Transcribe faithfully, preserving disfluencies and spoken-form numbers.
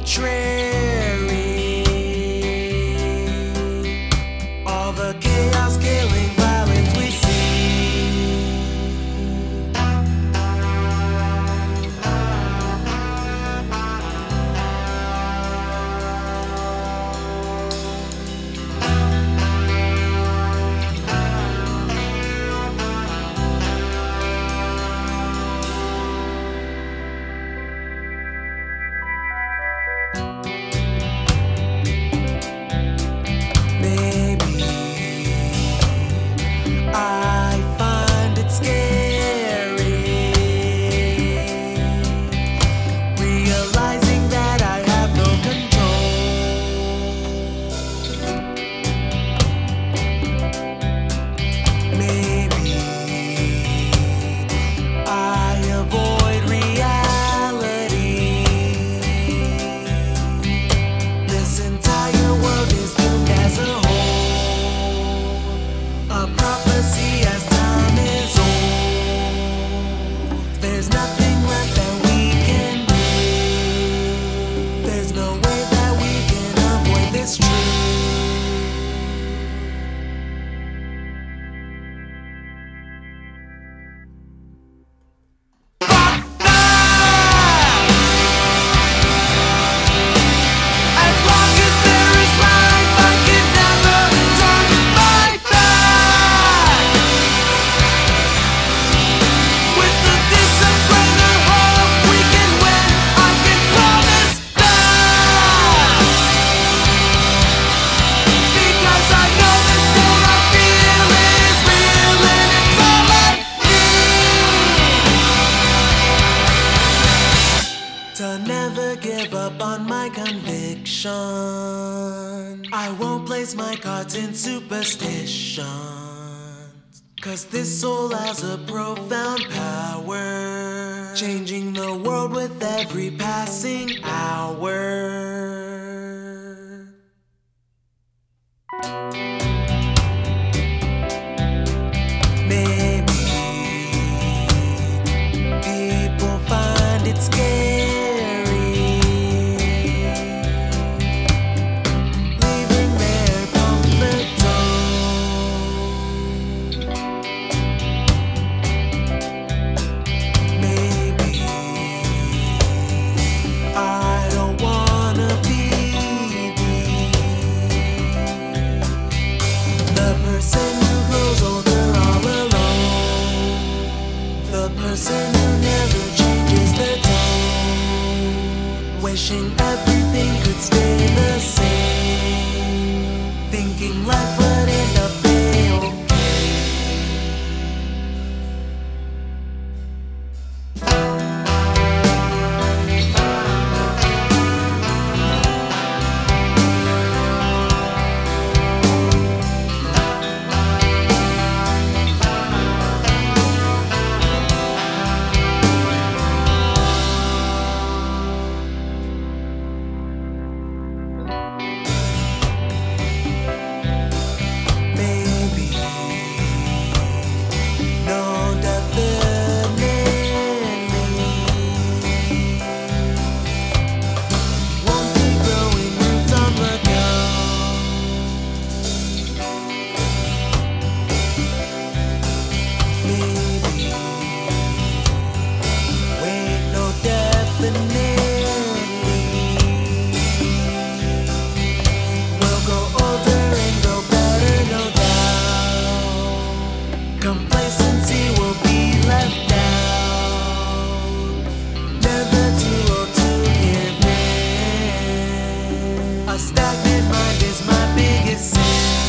arbitrary. All the chaos, killing, violence we see. There's nothing left that we can do. There's no way that we can avoid this truth. To never give up on my conviction. I won't place my cards in superstitions, 'cause this soul has a profound power, changing the world with every passing hour. Maybe people find it scary, person who never changes their tone, wishing everything could stay the same, thinking life would end up being okay. Complacency will be left down, never too old to give in. A stagnant mind is my biggest sin.